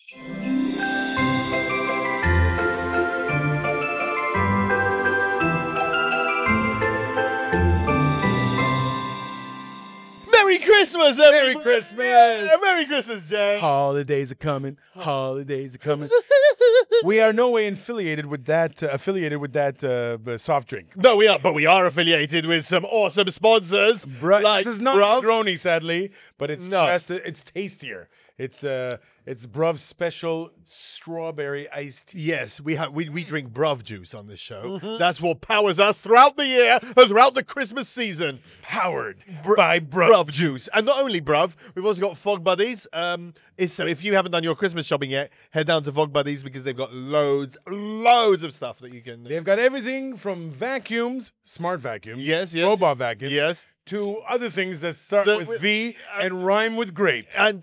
Merry Christmas, Merry Christmas. Yeah, Merry Christmas, Jay. Holidays are coming. Holidays are coming. We are no way affiliated with that. Soft drink. No, we are, but we are affiliated with some awesome sponsors. This is not Bruv. Negroni, sadly, but it's No. just it's tastier. It's Bruv's special strawberry iced tea. Yes, we drink Bruv juice on this show. That's what powers us throughout the year and throughout the Christmas season. Powered by Bruv. Bruv juice. And not only Bruv, we've also got Fog Buddies. So if you haven't done your Christmas shopping yet, head down to Fog Buddies because they've got loads of stuff that you can... They've got everything from vacuums, smart vacuums, Yes. robot vacuums, Yes. to other things that start with V and rhyme with grape. And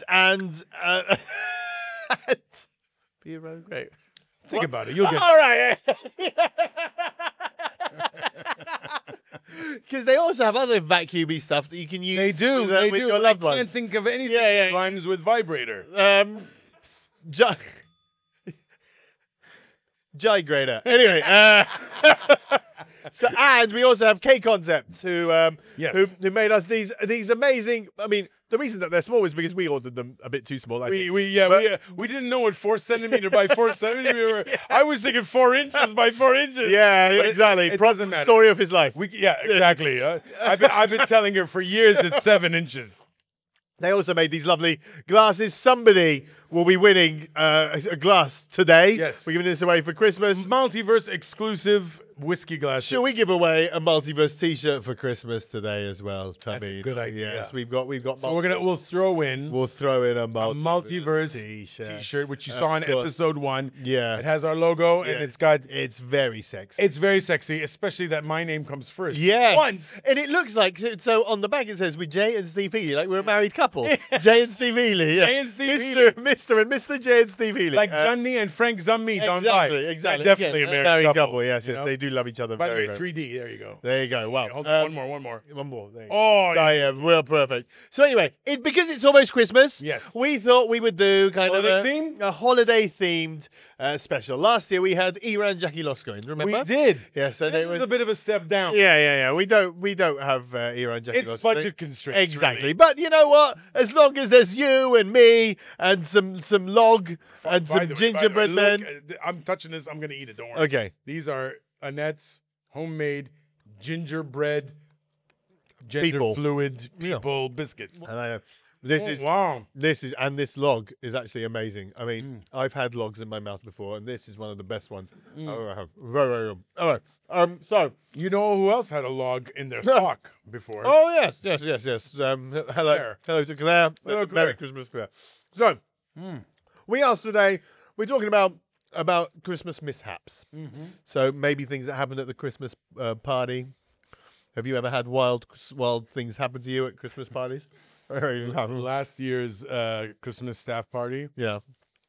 be around great. Think about it. You'll get. All right. Because they also have other vacuumy stuff that you can use. They do. with your loved I can't ones. think of anything Yeah. that rhymes with vibrator. Jai Grader. Anyway, and we also have K Concepts who made us these amazing. I mean, the reason that they're small is because we ordered them a bit too small. I think. We didn't know what 4 centimeter by 4 centimeter. I was thinking 4 inches by 4 inches. Yeah, But exactly. It doesn't matter. Story of his life. Exactly. I've been telling her for years it's 7 inches. They also made these lovely glasses. Somebody will be winning a glass today. Yes. We're giving this away for Christmas. Multiverse exclusive whiskey glasses. Should we give away a Multiverse T-shirt for Christmas today as well, Tubby? That's a good idea. Yes, we've got. So we'll throw in We'll throw in a Multiverse T-shirt. which you saw in course. episode 1. Yeah. It has our logo and It's very sexy. it's very sexy, especially that my name comes first. Yeah. Once. And it looks like, so on the back it says, with Jay and Steve Healy, like we're a married couple. Jay and Steve Healy. Jay and Steve Mr. and Mr. Jay and Steve Healy. Like Johnny and Frank Zummi don't lie. Exactly. Definitely Yeah, a married couple. Yes, you yes. know? They do love each other By the very, way, very 3D. There you go. There you go. Wow. Okay, hold on, one more. One more. There you go. Oh, yeah. Real perfect. So anyway, because it's almost Christmas, Yes. we thought we would do kind Holiday of theme? a holiday-themed special. Last year we had Iran Jackie Loskoin. Remember? We did. Yes, and This it was is a bit of a step down. Yeah. We don't have Iran Jackie It's Loskoin. budget constraints. Exactly. really. But you know what? As long as there's you and me and some log and By some the way, gingerbread look, men. I'm touching this. I'm going to eat it. Don't worry. Okay. These are Annette's homemade gingerbread, gender People. fluid people biscuits. And I know. This Wow. this log is actually amazing. I mean, I've had logs in my mouth before, and this is one of the best ones. Very, very good. All right. So, You know who else had a log in their sock before? oh yes. Hello, Claire. hello to Claire. Hello, Merry Claire. Christmas, Claire. So, we asked today. We're talking about Christmas mishaps. So maybe things that happened at the Christmas party. Have you ever had wild things happen to you at Christmas parties? Last year's Christmas staff party, Yeah.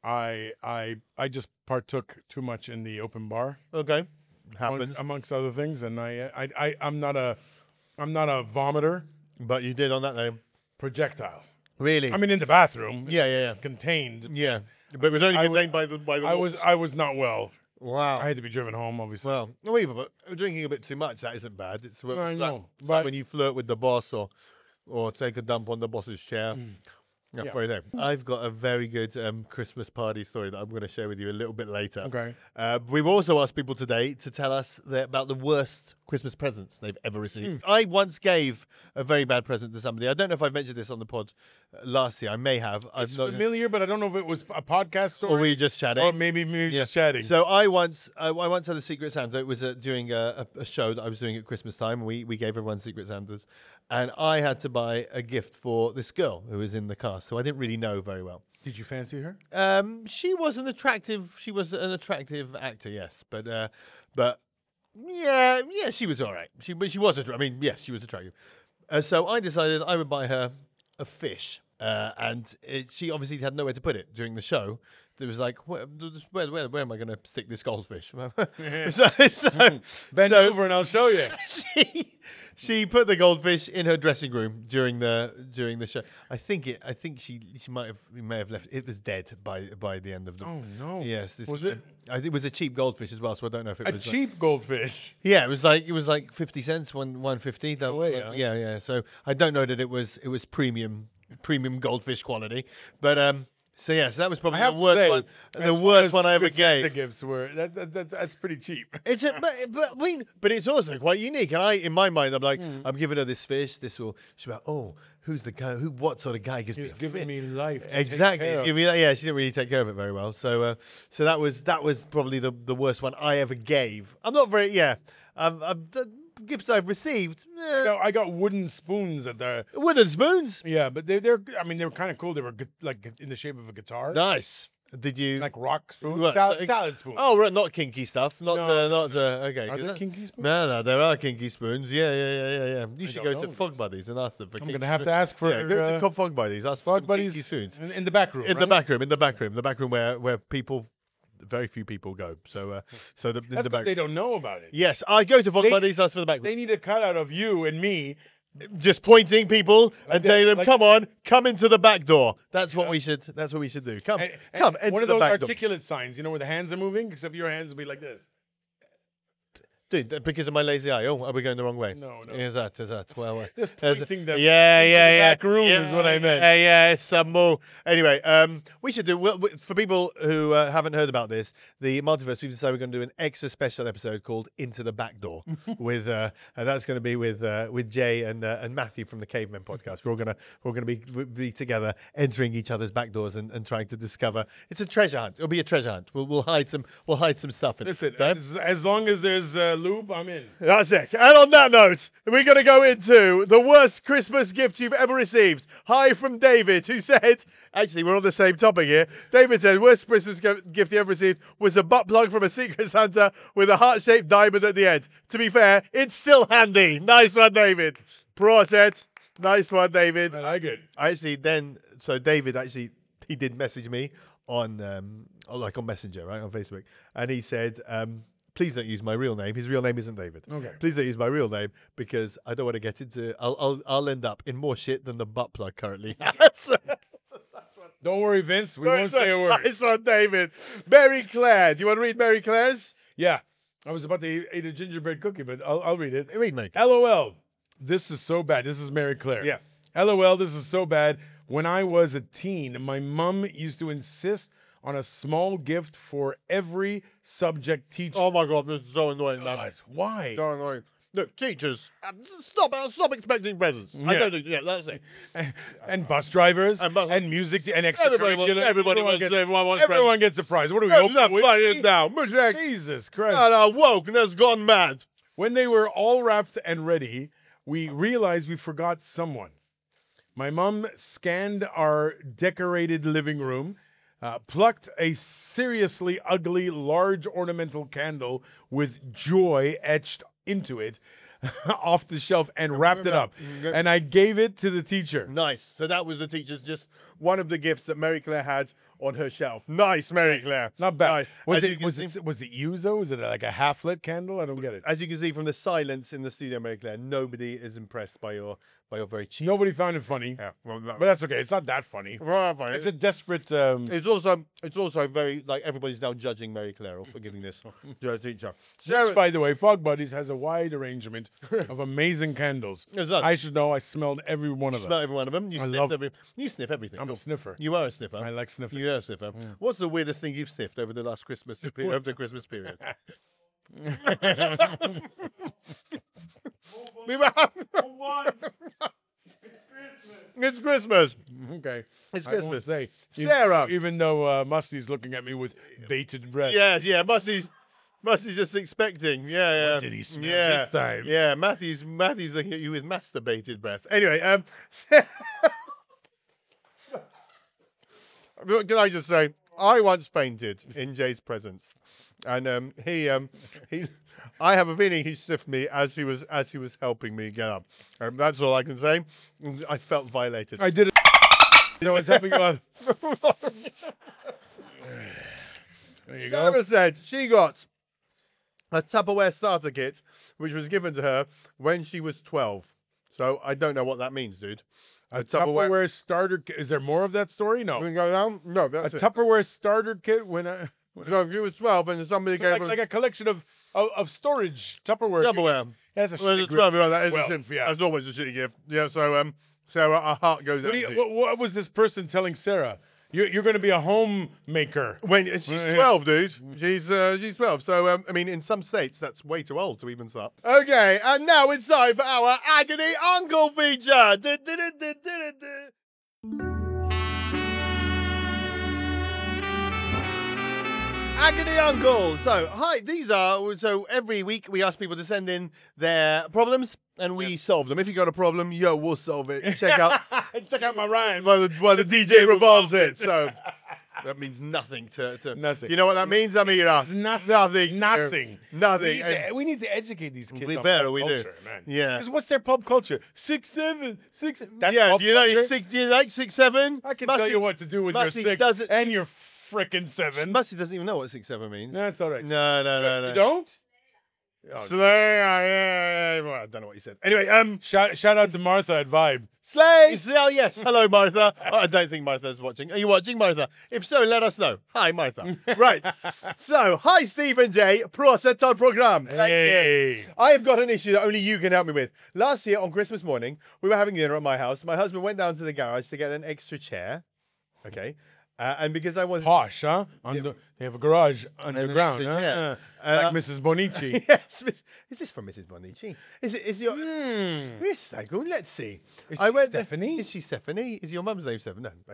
I just partook too much in the open bar, Okay. Happens. amongst other things, and I'm not a vomiter But you did on that day. projectile. Really? I mean, in the bathroom, Yeah, it's yeah. contained. yeah. But it was only I contained by the I was not well. Wow. I had to be driven home, obviously. Well, no, even drinking a bit too much, that isn't bad. It's I know, it's like but- when you flirt with the boss or take a dump on the boss's chair. Yeah, Yeah. very nice. I've got a very good Christmas party story that I'm going to share with you a little bit later. Okay. We've also asked people today to tell us about the worst Christmas presents they've ever received. I once gave a very bad present to somebody. I don't know if I've mentioned this on the pod last year. I may have. It's familiar, but I don't know if it was a podcast story Or were you just chatting? or maybe just chatting. So I once had a Secret Santa. It was during a show that I was doing at Christmas time. We gave everyone Secret Santas, and I had to buy a gift for this girl who was in the cast, who I didn't really know very well. Did you fancy her? She was an attractive actor, yes, but yeah, she was all right. She was. I mean, yes, she was attractive. So I decided I would buy her a fish. she obviously had nowhere to put it during the show. It was like, where am I going to stick this goldfish? so Bend over and I'll show you. she put the goldfish in her dressing room during the show. I think she may have left. It was dead by the end of the. Oh no! Yes, Was it I think it was a cheap goldfish as well, so I don't know if it a was cheap goldfish? yeah, it was like 50 cents, 150. No way, huh? Yeah. So I don't know that it was premium goldfish quality, but so that was probably I have the to worst say, one. as The far worst as one I ever Secret Santa gave. gifts were that's pretty cheap. It's but it's also quite unique. And in my mind, I'm like, I'm giving her this fish. She's like, oh, who's the guy? What sort of guy gives me He's a giving fish? me life. To Exactly. Take care of. She didn't really take care of it very well. So that was probably the worst one I ever gave. I'm not very the gifts I've received. I got wooden spoons at the. Wooden spoons. Yeah, but they're kind of cool. They were like in the shape of a guitar, Nice. Did you like rock spoons, Right, salad spoons. Oh, right, not kinky stuff. Not No. okay. Are 'cause there that- kinky spoons? No, there are kinky spoons. Yeah. You should don't go to know. Fog Buddies and ask them for I'm kinky gonna have to ask for go to Fog Buddies. Ask for Fog some buddies kinky spoons. in the back room. In right? the back room where people, very few people go. So in That's the because back. they don't know about it. Yes, I go to Fog They- Buddies. Ask for the back room. They need a cutout of you and me. Just pointing people and this, telling them, like- come into the back door. That's what we should. That's what we should do. Come, And enter one of the those back door. articulate signs, where the hands are moving, except your hands will be like this. Dude, because of my lazy eye. Oh, are we going the wrong way? No. Is that? Well, Just there's- pointing them Yeah, into yeah, the yeah. back room is what I meant. Yeah. Some more. Anyway, we should do for people who haven't heard about this. The multiverse. We've decided we're going to do an extra special episode called "Into the Back Door" with, and that's going to be with Jay and Matthew from the Cavemen podcast. We're all gonna be together, entering each other's back doors and trying to discover. It's a treasure hunt. It'll be a treasure hunt. We'll hide some stuff in it. Listen, Dave? as long as there's lube, I'm in. That's it. And on that note, we're going to go into the worst Christmas gift you've ever received. Hi from David, who said, actually, we're on the same topic here. David said, worst Christmas gift he ever received was a butt plug from a Secret Santa with a heart-shaped diamond at the end. To be fair, it's still handy. Nice one, David. Proset. Nice one, David. I like it. David actually, he did message me on Messenger, right, on Facebook. And he said, please don't use my real name. His real name isn't David. Okay. Please don't use my real name because I don't want to get into. I'll end up in more shit than the butt plug currently has. Don't worry, Vince. We won't say a word. Nice one, David. Mary Claire. Do you want to read Mary Claire's? Yeah. I was about to eat a gingerbread cookie, but I'll read it. Read, mate. LOL. This is so bad. This is Mary Claire. Yeah. LOL. This is so bad. When I was a teen, my mom used to insist on a small gift for every subject teacher. Oh my God, this is so annoying, man. God, why? So annoying. Look, teachers, stop expecting presents. I Yeah. don't do. Yeah, that's it. And bus drivers And and, bus- music and Everybody wants- extracurricular. everybody wants- everyone wants everyone gets a prize. What do we That's open not with? funny now. Mujek. Jesus Christ. And wokeness gone mad. When they were all wrapped and ready, we realized we forgot someone. My mom scanned our decorated living room, plucked a seriously ugly large ornamental candle with joy etched into it off the shelf and wrapped it up. And I gave it to the teacher. Nice. So that was the teacher's just one of the gifts that Mary Claire had on her shelf. Nice, Mary Claire. Not bad. Nice. Was As you it can was see- it was it Yuzo? Was it like a half lit candle? I don't get it. As you can see from the silence in the studio, Mary Claire, nobody is impressed by your very cheap. Nobody found it funny. Yeah, well, no. But that's okay. It's not that funny. It's a desperate. It's also very like everybody's now judging Mary Claire for giving this to her teacher. Which, by the way, Fog Buddies has a wide arrangement of amazing candles. It does. I should know. I smelled every one of them. Smell every one of them. You sniff everything. I'm a sniffer. You are a sniffer. I like sniffing. You are a sniffer. What's the weirdest thing you've sniffed over the last Christmas over the Christmas period? It's Christmas. Okay. It's I won't Christmas. say. Sarah. Even though Musty's looking at me with bated breath. Yeah. Musty's just expecting. Yeah. What did he smell this time? Yeah, Matthew's looking at you with masturbated breath. Anyway, can I just say, I once fainted in Jay's presence, and I have a feeling he sniffed me as he was helping me get up. That's all I can say. I felt violated. I did it. So what's happening? There you go. Sarah said she got a Tupperware starter kit, which was given to her when she was 12. So I don't know what that means, dude. A Tupperware starter kit. Is there more of that story? We No. can go down? No, A that's it. Tupperware starter kit when So if she was 12 and somebody so gave like, her like a collection of storage Tupperware. Tupperware. units. Yeah, that's a Well, shitty it's 12 gift. that is Well, a shit, yeah. that's always a shitty gift. Yeah, so Sarah, our heart goes out to you. What was this person telling Sarah? You're going to be a homemaker. When she's 12, dude. She's 12. So I mean, in some states, that's way too old to even start. Okay, and now it's time for our Agony Uncle feature. Agony Uncle. So, hi, so every week we ask people to send in their problems and we solve them. If you got a problem, we'll solve it. Check out Check out my rhymes. while the DJ revolves it. So that means nothing to Nothing. You know what that means? I mean, Nothing. nothing. Nothing. Nothing. We need to educate these kids We on better, pop we do. culture, man. Yeah. Because what's their pop culture? 6, 7, 6. That's Yeah, pop do you know culture? do you like 6, 7? I can tell you what to do with your Mussy 6 doesn't- and your frickin' 7. Mussy doesn't even know what 6, 7 means. That's all right. No. You don't? Oh, Slay, well, I don't know what you said. Anyway, shout out to Martha at Vibe. Slay! Oh, yes. Hello, Martha. I don't think Martha's watching. Are you watching, Martha? If so, let us know. Hi, Martha. Right. So, hi, Stephen J. Proset on program. Thank you. Hey. I've got an issue that only you can help me with. Last year on Christmas morning, we were having dinner at my house. My husband went down to the garage to get an extra chair. Okay. And because I wanted Posh, huh? They have a garage underground, extra huh? chair. Like Mrs. Bonici. Yes, is this from Mrs. Bonici? Is your Yes, I go. Let's see. Is I she went Stephanie? Is she Stephanie? Is your mum's name Stephanie? No.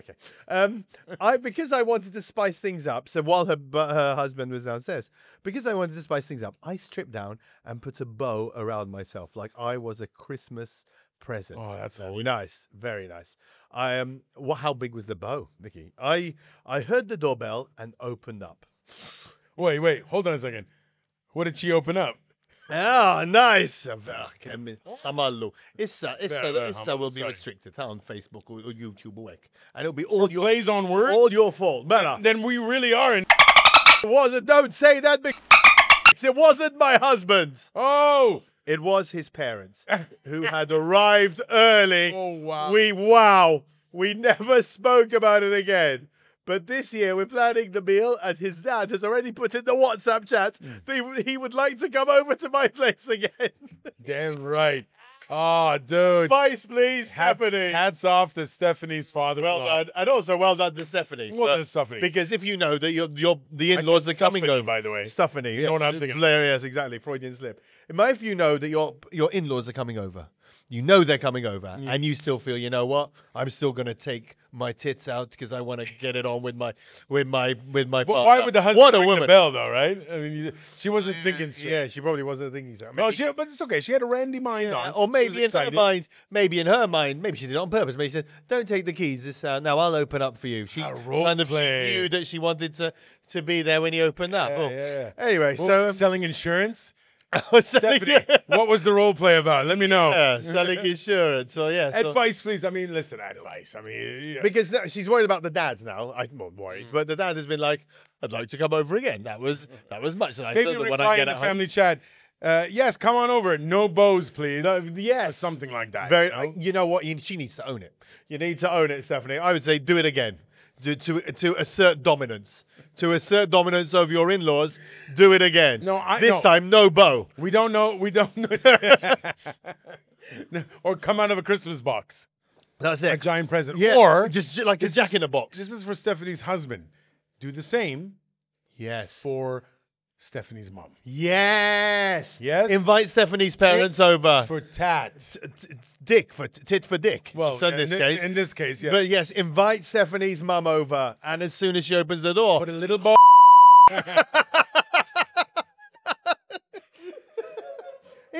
Okay. Because I wanted to spice things up. So while her husband was downstairs, because I wanted to spice things up, I stripped down and put a bow around myself, like I was a Christmas present. Oh, that's so nice, very nice. How big was the bow, Vicky? I heard the doorbell and opened up. Wait, hold on a second. What did she open up? Ah, nice. Hamallo. Issa will be sorry. restricted on Facebook or YouTube or work. And it'll be all your Plays on words? all your fault. Man, Then we really are in. it wasn't. Don't say that. It wasn't my husband. Oh! It was his parents who had arrived early. Oh, wow. We never spoke about it again. But this year we're planning the meal, and his dad has already put in the WhatsApp chat that he would like to come over to my place again. Damn right. Oh, dude. Advice, please, Stephanie. Hats off to Stephanie's father. Well done, and also well done to Stephanie. Well done to Stephanie. Because if you know that the in-laws I are said coming Stephanie, over, by the way. Stephanie, You know what I'm thinking. Yes, exactly. Freudian slip. If you know that your in-laws are coming over, you know they're coming over, and you still feel, you know what? I'm still gonna take my tits out because I want to get it on with my But partner. why would the husband What a ring woman. the bell, though, right? I mean, she wasn't thinking straight. Yeah, she probably wasn't thinking so. No, but it's okay. She had a randy mind on. Or She maybe was in her excited. mind, maybe she did it on purpose. Maybe she said, "Don't take the keys. Now I'll open up for you." She role kind of play. knew that she wanted to be there when he opened up. Yeah. Anyway, What so was it, selling insurance? selling, Stephanie, what was the role play about? Let me know. selling insurance. So yeah, so- Advice, please. I mean, listen, advice. I mean, yeah. because she's worried about the dad now. I'm not worried, but the dad has been like, "I'd like to come over again." That was much nicer maybe than when reply I in get the at home. family chat. Yes, come on over. No bows, please. Yes, Or something like that. Very. you know? You know what? She needs to own it. You need to own it, Stephanie. I would say do it again. To assert dominance. To assert dominance over your in-laws, do it again. This time, no bow. We don't know. Or come out of a Christmas box. That's A it. giant present. Yeah, Or just like a jack in a box. This is for Stephanie's husband. Do the same Yes. for Stephanie's mom. Yes. Yes? Invite Stephanie's parents over. For tat. Dick for tit for dick. Well, so in this case. In this case, yeah. But yes, invite Stephanie's mum over, and as soon as she opens the door, Put a little ball.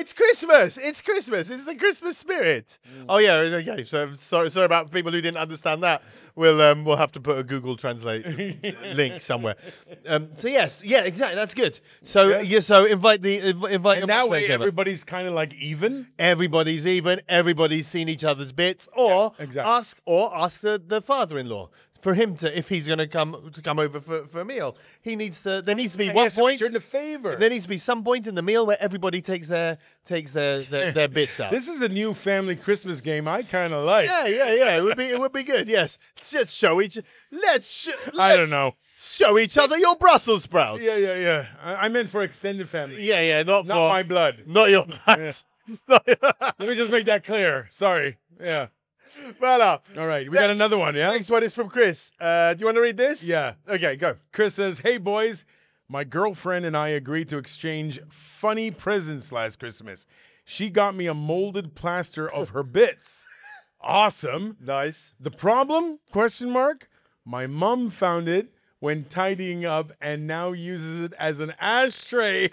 it's Christmas. It's Christmas. It's the Christmas spirit. Oh yeah. Okay. So sorry about people who didn't understand that. We'll have to put a Google Translate link somewhere. So yes, yeah, exactly. That's good. So so invite invite. And your that matchmaker way, over. everybody's kind of like even. Everybody's even. Everybody's seen each other's bits, or exactly. ask the father-in-law for him to, if he's going to come over for a meal. He needs to. There needs to be one point. Return the favor. There needs to be some point in the meal where everybody takes their bits out. This is a new family Christmas game I kind of like. Yeah. It would be good. Yes. Let's show each. I don't know. Show each other your Brussels sprouts. Yeah. I meant for extended family. Yeah. Not for my blood. Not your blood. Let me just make that clear. Sorry. Yeah. Voilà. All right. We got another one, yeah? Next one is from Chris. Do you want to read this? Yeah. Okay, go. Chris says, "Hey, boys. My girlfriend and I agreed to exchange funny presents last Christmas. She got me a molded plaster of her bits. Awesome. Nice. The problem? Question mark. My mom found it when tidying up and now uses it as an ashtray.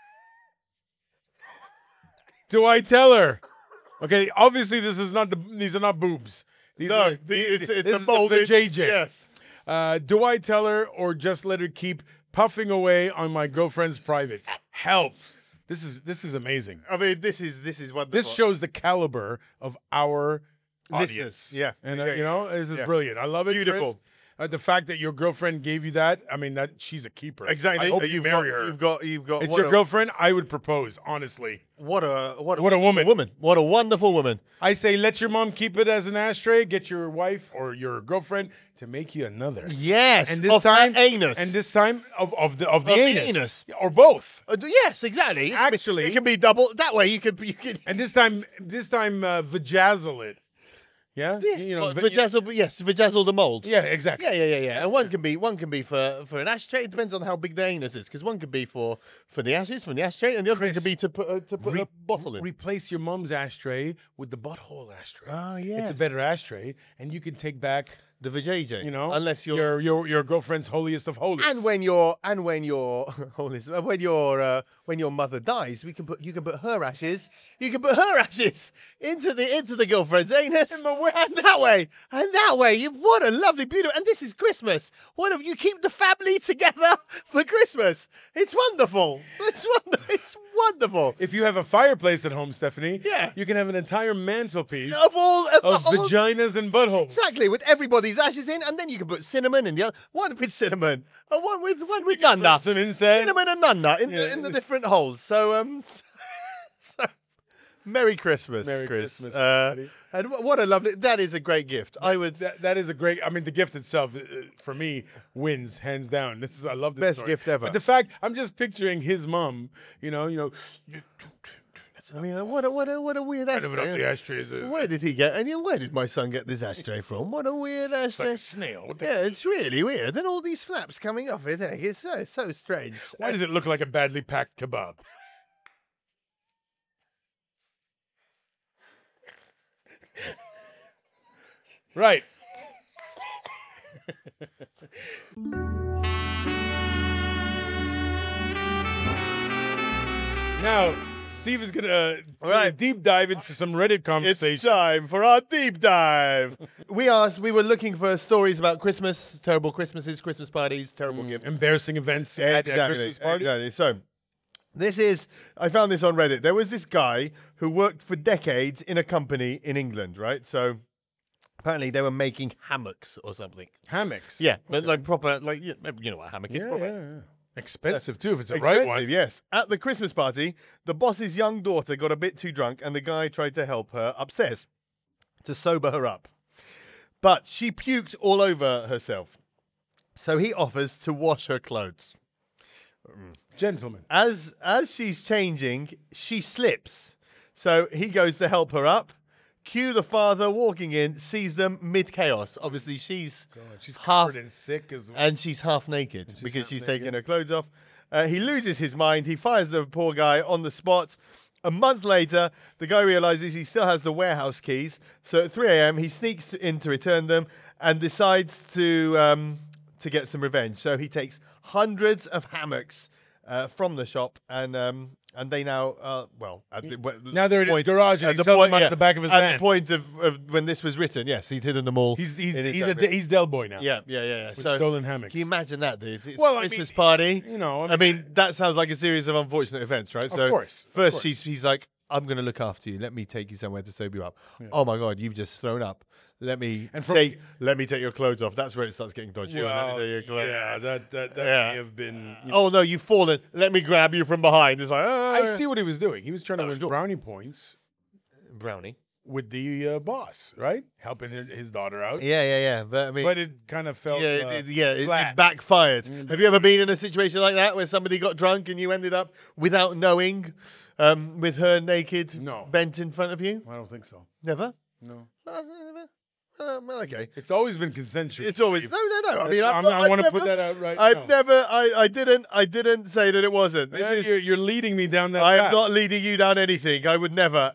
Do I tell her?" Okay, obviously these are not boobs. These are it's this a molded is the JJ. Yes. Do I tell her or just let her keep puffing away on my girlfriend's privates? Help. This is amazing. I mean, this is wonderful. This shows the caliber of our audience. Listeners, yeah. And this is brilliant. I love it. Beautiful. Chris. The fact that your girlfriend gave you that, I mean, that she's a keeper. Exactly. I hope you marry her. You've got. It's your girlfriend. I would propose, honestly. What a woman. What a wonderful woman. I say, let your mom keep it as an ashtray. Get your wife or your girlfriend to make you another. Yes. And this of time, her anus. And this time of the the anus. anus. Or both. Yes, exactly. Actually- it can be double. That way, you could. And this time, vajazzle it. Yeah, vajazzle the mold. Yeah, exactly. Yeah. And one can be for an ashtray. It depends on how big the anus is, because one can be for the ashes from the ashtray, and the other one can be to put a bottle in. Replace your mom's ashtray with the butthole ashtray. Ah, yes. It's a better ashtray, and you can take back, The vajayjay. unless your girlfriend's holiest of holies. And when your when your mother dies, you can put her ashes. You can put her ashes into the girlfriend's anus. And that way, what a lovely, beautiful. And this is Christmas. What if you keep the family together for Christmas? It's wonderful. It's wonderful. If you have a fireplace at home, Stephanie, Yeah. you can have an entire mantelpiece Of all vaginas and buttholes. Exactly, with everybody's ashes in, and then you can put cinnamon in the other one with cinnamon, and one with nut. Some incense. Cinnamon and nut in the different holes. So so, Merry Christmas, Merry Chris. Christmas, everybody. And what a lovely. That is a great gift. I would. That is a great. I mean, the gift itself, for me, wins hands down. I love this Best story. gift ever. But the fact, I'm just picturing his mom. I mean, what a weird Live it up ashtray. the ashtrays. Where did he get? And where did my son get this ashtray from? What a weird It's like ashtray. a snail. What the- Yeah, it's really weird. And all these flaps coming off it. It's so strange. Why does it look like a badly packed kebab? Right. Now, Steve is gonna deep dive into some Reddit It's conversations. time for our deep dive. We were looking for stories about Christmas, terrible Christmases, Christmas parties, terrible gifts. Embarrassing events at a Christmas party. Exactly. So, I found this on Reddit. There was this guy who worked for decades in a company in England, right? So, apparently they were making hammocks or something. Hammocks. Yeah, but like proper, like, you know what a hammock is. Yeah, proper. yeah. Expensive too, if it's the Expensive, right one. yes. At the Christmas party, the boss's young daughter got a bit too drunk and the guy tried to help her upstairs to sober her up. But she puked all over herself. So he offers to wash her clothes. Gentlemen. As she's changing, she slips. So he goes to help her up. Cue the father walking in, sees them mid-chaos. Obviously, she's She's half covered in sick as well. and she's half naked because half she's naked. taking her clothes off. He loses his mind. He fires the poor guy on the spot. A month later, the guy realizes he still has the warehouse keys. So at 3 a.m., he sneaks in to return them and decides to get some revenge. So he takes hundreds of hammocks from the shop and And they now, at Now they're in his garage and he sells them out the back of his At van. the point of when this was written, yes, he'd hidden them all. He's in his he's Del Boy now. Yeah. With stolen hammocks. Can you imagine that, dude? It's Well, I Christmas mean, party. you know, I mean, that sounds like a series of unfortunate events, right? Of course. First, he's like, I'm going to look after you. Let me take you somewhere to sober you up. Oh my God, you've just thrown up. Let me let me take your clothes off. That's where it starts getting dodgy. Well, Yeah. that may have been. Oh no, you've fallen. Let me grab you from behind. It's like, I see what he was doing. He was trying to win cool. brownie points brownie. with the boss, right? Helping his daughter out. Yeah. But I mean, But it kind of felt it flat. backfired. Have you ever been in a situation like that where somebody got drunk and you ended up without knowing, with her naked, No. bent in front of you? I don't think so. Never. No. Well, okay. It's always been consensual. It's always Steve. no. I mean, I want to put that out right I've now. never. I didn't say that it wasn't. This is. You're leading me down that I path. am not leading you down anything. I would never.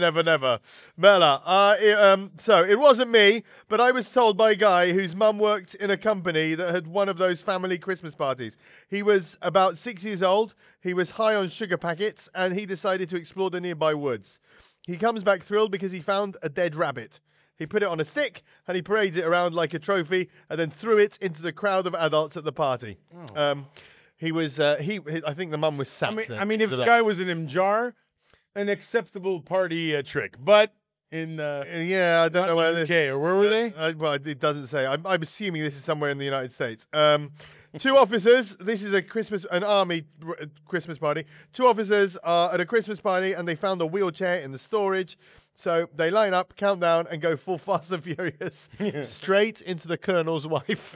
Mela, so it wasn't me, but I was told by a guy whose mum worked in a company that had one of those family Christmas parties. He was about 6 years old. He was high on sugar packets, and he decided to explore the nearby woods. He comes back thrilled because he found a dead rabbit. He put it on a stick and he parades it around like a trophy and then threw it into the crowd of adults at the party. He was, I think the mum was sacked. I mean, if the guy was in Mjar, an acceptable party trick. But in yeah, I don't know where UK or where were they? Well, it doesn't say. I'm assuming this is somewhere in the United States. Two officers. This is an army Christmas party. Two officers are at a Christmas party and they found a wheelchair in the storage. So they line up, count down, and go full Fast and Furious straight into the colonel's wife.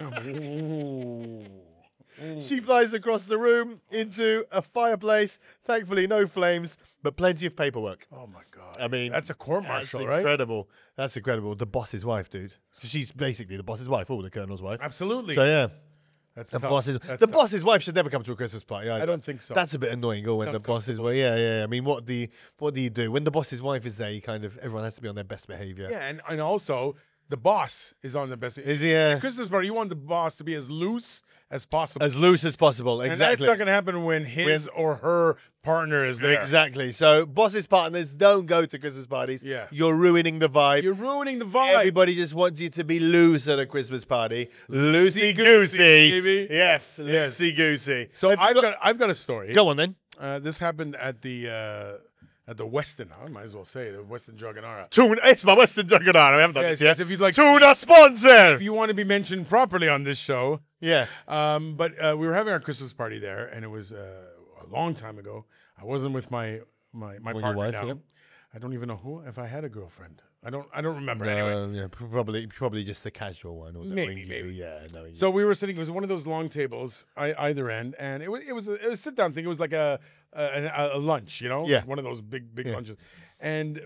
She flies across the room into a fireplace. Thankfully, no flames, but plenty of paperwork. Oh my God! I mean, that's a court-martial, that's right? Incredible. That's incredible. The boss's wife, dude. She's basically the boss's wife, or the colonel's wife. Absolutely. So yeah. That's The tough. boss's That's the tough. boss's wife should never come to a Christmas party. I don't think so. That's a bit annoying. Or when the boss's wife, yeah. I mean, what do you do when the boss's wife is there? You kind of everyone has to be on their best behavior. Yeah, and also the boss is on the best. Is he? Yeah. Christmas party, you want the boss to be as loose as possible. As loose as possible. And Exactly. that's not going to happen when his or her partner is there. Exactly. So boss's partners don't go to Christmas parties. Yeah. You're ruining the vibe. You're ruining the vibe. Everybody just wants you to be loose at a Christmas party. Loosey-goosey, Loosey-goosey. baby. Yes. Yes. Loosey-goosey. So I've got a story. Go on then. This happened at the Westin. I might as well say the Westin Dragonara. Tuna. It's my Western Juggernaut. I haven't done Yes, this yet. yes, if you'd like Tuna sponsor. If you want to be mentioned properly on this show. Yeah. But we were having our Christmas party there, and it was a long time ago. I wasn't with my partner wife, now. yeah. I don't even know if I had a girlfriend. I don't remember anyway. Yeah, probably just the casual one. Or Maybe. Yeah, no. So we were sitting. It was one of those long tables, either end, and it was a sit down thing. It was like a lunch, you know, Yeah. one of those big lunches. And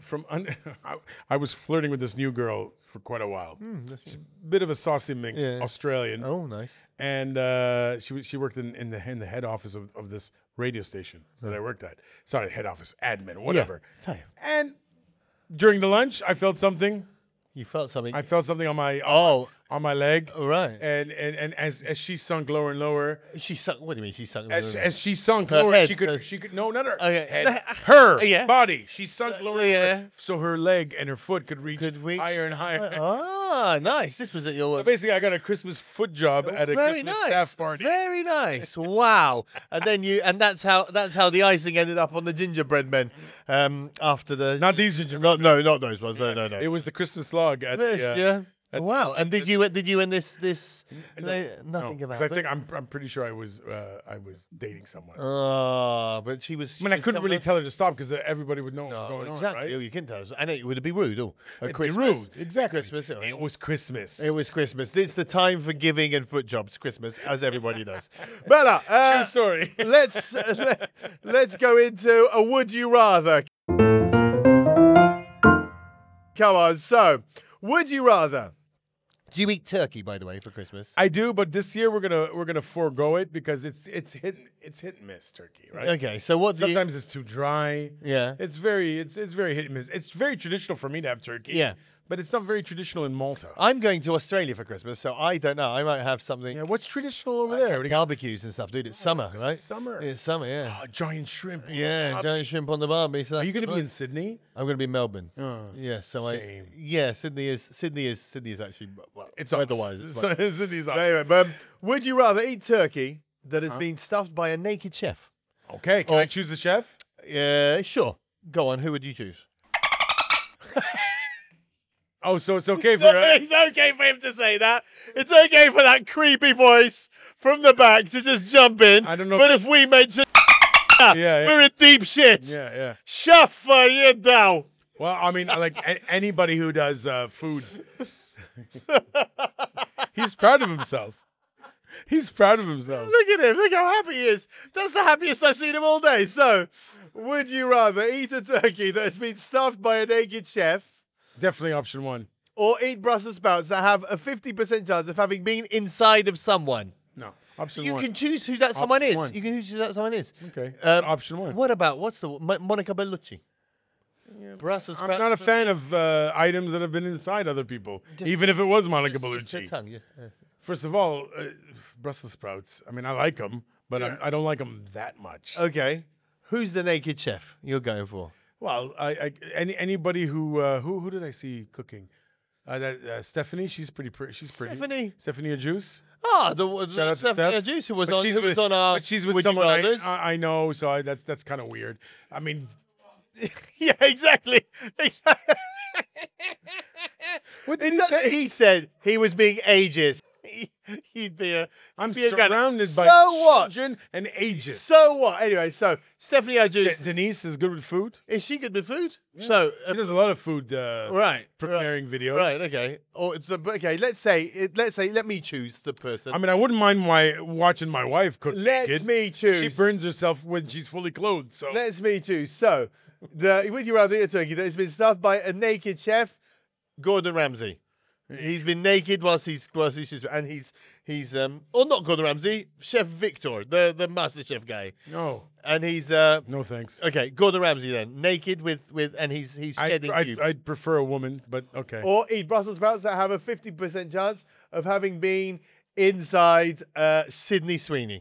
I was flirting with this new girl for quite a while. She's a bit of a saucy minx, Yeah. Australian. Oh, nice. And she worked in the head office of this radio station that I worked at. Sorry, head office, admin, whatever. Tell you. And during the lunch, I felt something. You felt something. I felt something on my on my leg. all right. And as she sunk lower and lower, She sunk. What do you mean? She sunk. as she sunk Her lower, head, she could no, not her Okay. head, her Yeah. body. She sunk lower, and yeah. lower, so her leg and her foot could reach higher and higher. Ah, nice. This was at your. So basically, I got a Christmas foot job at a Very Christmas nice. staff party. Very nice. Wow. And that's how the icing ended up on the gingerbread men. After the Not these ginger. no, not those ones. No. It was the Christmas log at This, the, yeah. Wow. And did you and this nothing about I it? think I'm pretty sure I was dating someone. But she was. I mean, I couldn't really tell her to stop because everybody would know what was going exactly. on, right? Oh, you can tell us. I know. Would it be rude? Oh, at It'd be Christmas. rude. Exactly. Christmas. It was Christmas. It was Christmas. It's the time for giving and foot jobs. Christmas, as everybody knows. Bella, True story. let's go into a would you rather. Come on. So, would you rather? Do you eat turkey, by the way, for Christmas? I do, but this year we're gonna forego it because it's hit and miss turkey, right? Okay. So what? Sometimes it's too dry. Yeah. It's very hit and miss. It's very traditional for me to have turkey. Yeah. But it's not very traditional in Malta. I'm going to Australia for Christmas, so I don't know. I might have something. Yeah, what's traditional over there? Barbecues and stuff, dude. It's summer, right? It's summer. It's summer, yeah. Oh, giant shrimp. Yeah, giant shrimp on the barbie. So Are you that's going to be fun. in Sydney? I'm going to be in Melbourne. Oh, Yeah, so shame. Sydney is actually well, It's weather-wise. awesome. It's fine. Sydney's awesome. Anyway, but would you rather eat turkey that has been stuffed by a naked chef? Okay, can I choose the chef? Yeah, sure. Go on. Who would you choose? Oh, so it's okay for It's okay for him to say that. It's okay for that creepy voice from the back to just jump in. I don't know But if we mention yeah. we're in deep shit. Yeah. Shuffer you down. Well, I mean, like anybody who does food, he's proud of himself. He's proud of himself. Look at him. Look how happy he is. That's the happiest I've seen him all day. So, would you rather eat a turkey that has been stuffed by a naked chef Definitely option one. or eat Brussels sprouts that have a 50% chance of having been inside of someone? No, option You one. can choose who that someone is. one. You can choose who that someone is. Okay, option one. What about, Monica Bellucci? Brussels I'm sprouts. not a fan of items that have been inside other people, even if it was Monica Just your Bellucci. tongue, yeah. First of all, Brussels sprouts. I mean, I like them, but I don't like them that much. Okay. Who's the naked chef you're going for? Well, anybody who did I see cooking? Stephanie, she's pretty. She's pretty. Stephanie Juice. Ah, Shout out to Stephanie Steph. Juice, who was But on, she's who was with- on our. But she's with Would You someone Rathers. I know, so that's kind of weird. I mean, Yeah, exactly. what did he say? He said he was being ageist. He'd be a. I'm be a guy- surrounded by So what? children and ages. So what? Anyway, so Stephanie Juice, Denise is good with food. is she good with food? So She does a lot of food right, preparing videos. right, okay. Or okay, let me choose the person. I mean, I wouldn't mind watching my wife cook. Let naked. me choose. She burns herself when she's fully clothed. So Let's me choose. So, would you rather eat a turkey that has been stuffed by a naked chef? Gordon Ramsay. He's been naked whilst he's and he's or not Gordon Ramsay, Chef Victor, the Master Chef guy, no, and he's no thanks. okay, Gordon Ramsay then, naked with and he's shedding cubes. I'd prefer a woman, but okay. Or eat Brussels sprouts that have a 50% chance of having been inside Sydney Sweeney.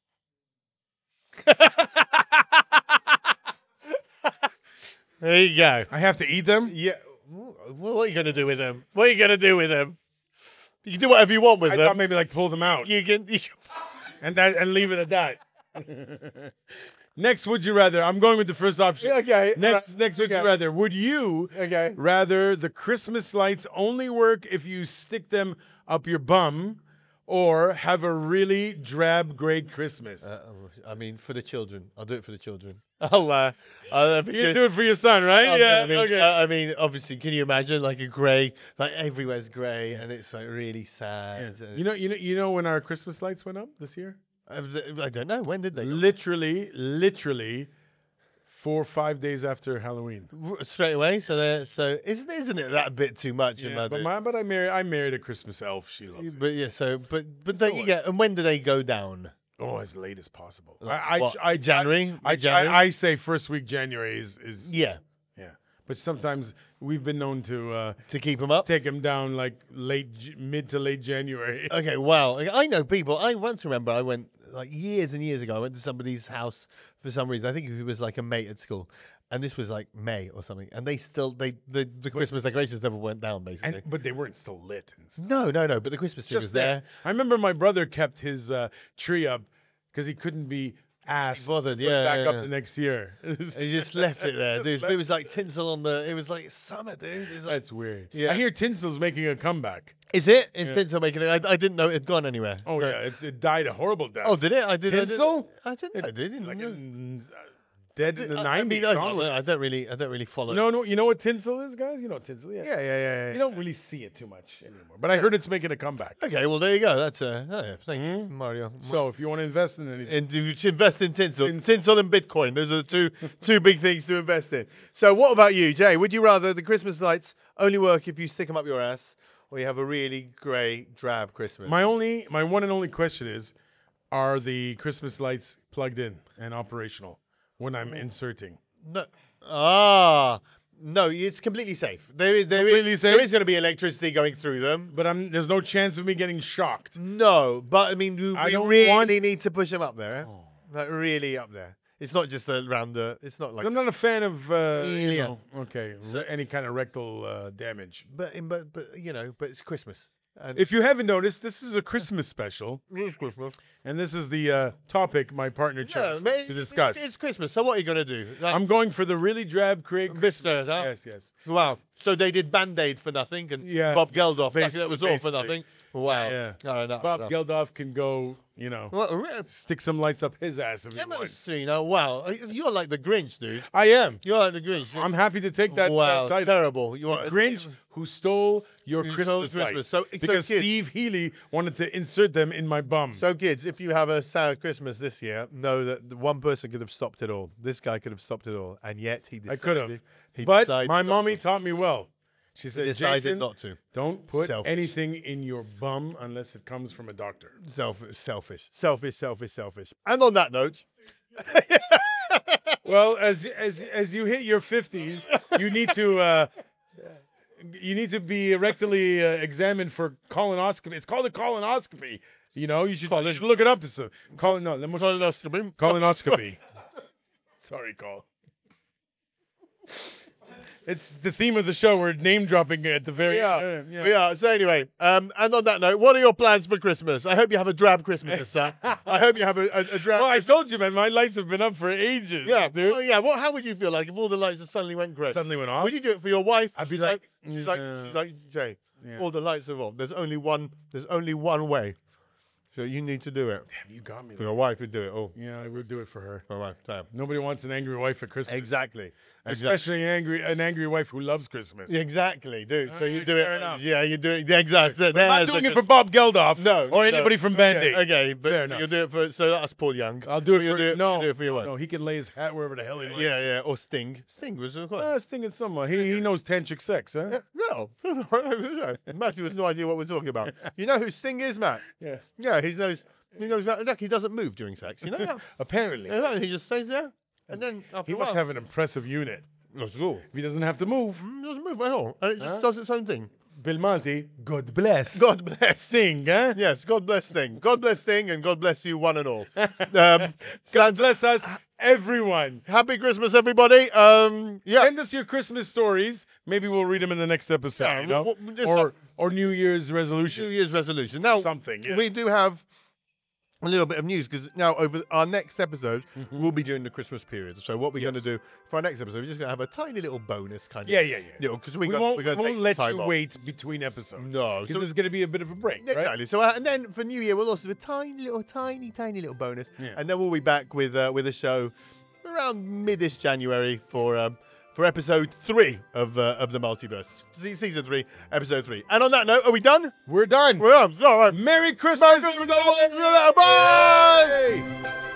There you go. I have to eat them. Yeah. What are you going to do with them? What are you going to do with them? You can do whatever you want with I them. thought maybe like pull them out You can and leave it at that. Next, would you rather? I'm going with the first option. okay. Next, would you okay. rather? Would you Okay. rather the Christmas lights only work if you stick them up your bum, or have a really drab gray Christmas? I mean, for the children. I'll do it for the children. You do it for your son, right? I mean, obviously, can you imagine like a grey, like everywhere's grey, and it's like really sad. You know when our Christmas lights went up this year? I don't know. When did they? Literally 4 or 5 days after Halloween. Straight away. So isn't it that a bit too much? Yeah, but I married a Christmas elf. She loves it. But yeah. So but don't you get? And when do they go down? Oh, as late as possible. January? I say first week January is Yeah. yeah. But sometimes we've been known to To keep them up. take them down like mid to late January. Okay, wow. I know people. I once remember I went like years and years ago. I went to somebody's house for some reason. I think he was like a mate at school, and this was like May or something. And the Christmas decorations never went down basically. But they weren't still lit. And stuff. No. But the Christmas tree was Just there. I remember my brother kept his tree up because he couldn't be asked bothered, to put yeah, it back yeah, up yeah. the next year. He just left it there. Just It was like tinsel on the. It was like summer, dude. It was like, That's weird. Yeah. I hear Tinsel's making a comeback. is it? Is tinsel making it? I didn't know it had gone anywhere. Oh No. yeah, it died a horrible death. Oh, did it? I did. Tinsel? I didn't. I didn't. like know. dead in the I mean, 90s. I don't really follow. You know what tinsel is, guys? You know what tinsel? Yeah. You don't really see it too much anymore. But I heard it's making a comeback. Okay, well there you go. That's thank you, Mario. So if you want to invest in anything, And you should invest in tinsel and Bitcoin. Those are the two big things to invest in. So what about you, Jay? Would you rather the Christmas lights only work if you stick them up your ass, or you have a really grey, drab Christmas? my one and only question is, are the Christmas lights plugged in and operational when I'm inserting? No. No, it's completely safe. There Completely is safe? going to be electricity going through them. But there's no chance of me getting shocked. No, but I mean, we don't really want- need to push them up there. Like really up there. It's not just around the. It's not like. I'm not a fan of Yeah. any kind of rectal damage. But but it's Christmas. And If you haven't noticed, this is a Christmas special, it's Christmas. and this is the topic my partner chose but to discuss. It's Christmas. So what are you gonna do? Like, I'm going for the really drab Craig Christmas, huh? Yes, yes. Wow. So they did Band-Aid for nothing, and Yeah, Bob Geldof. That was all for basically. nothing. Wow. Yeah. Oh, no, Bob no. Geldof can go, Well, stick some lights up his ass if he yeah, but wants. wow. You're like the Grinch, dude. I am. You're like the Grinch. I'm happy to take that wow, title. terrible. You are Grinch who stole your Who stole Christmas Christmas. lights. So because kids- Steve Healy wanted to insert them in my bum. So, kids, if you have a sour Christmas this year, know that the one person could have stopped it all. This guy could have stopped it all, and yet he I decided. could have. He But decided my not mommy to. taught me well. She said, decided Jason, not to. don't put Selfish. anything in your bum unless it comes from a doctor. Selfish. And on that note, Well, as you hit your 50s, you need to be rectally examined for colonoscopy. It's called a colonoscopy. You should look it up. It's a colonoscopy. Sorry, Cole. It's the theme of the show. We're name dropping at the very yeah. So anyway, and on that note, what are your plans for Christmas? I hope you have a drab Christmas, sir. I hope you have a drab. Well, I told you, man. My lights have been up for ages. yeah, dude. well, yeah. How would you feel like if all the lights just suddenly went grey? Suddenly went off. Would you do it for your wife? I'd be like, she's like, Jay, Yeah. all the lights are on. There's only one way. So you need to do it. Damn, you got me. For There. your wife would do it all. Yeah, I would do it for her. For your wife, damn. Nobody wants an angry wife at Christmas. Exactly. Especially an angry wife who loves Christmas. Exactly, dude. So you Alright, do it. fair enough. Yeah, you do it. Yeah, exactly. I'm not doing it for Bob Geldof or anybody from Band-Aid. Okay, but Fair enough. you'll do it for. So that's Paul Young. I'll do it But you'll for you no, do it for your wife. no. He can lay his hat wherever the hell he likes. Yeah, or Sting. Sting was quite. Stinging someone. He knows tantric sex, huh? No, Matthew has no idea what we're talking about. You know who Sting is, Matt? Yeah. Yeah, he knows. He knows that. Look, he doesn't move during sex. You know that? Apparently, Yeah, he just stays there, and then after he a must while, have an impressive unit. That's cool. If he doesn't have to move, It doesn't move at all, and it just does its own thing. Belmonte, God bless. God bless. Sting, huh? Yes, God bless Sting. God bless Sting, and God bless you, one and all. God bless us, everyone. Happy Christmas, everybody. Yeah. Send us your Christmas stories. Maybe we'll read them in the next episode. Yeah, you know? well, just or New Year's resolution. New Year's resolution. Now, Something, yeah. we do have a little bit of news because now over our next episode, we'll be during the Christmas period. So what we're going to do for our next episode, we're just going to have a tiny little bonus kind of. Yeah. Because We we're won't going to take let some time you off. wait between episodes. No, Because so- there's going to be a bit of a break, right? Exactly. So and then for New Year, we'll also do a tiny little bonus, Yeah. and then we'll be back with a show around mid-ish January for episode 3 of the Multiverse, season 3, episode 3. And on that note, are we done? We're done. We're done. All right. Merry Christmas. Bye.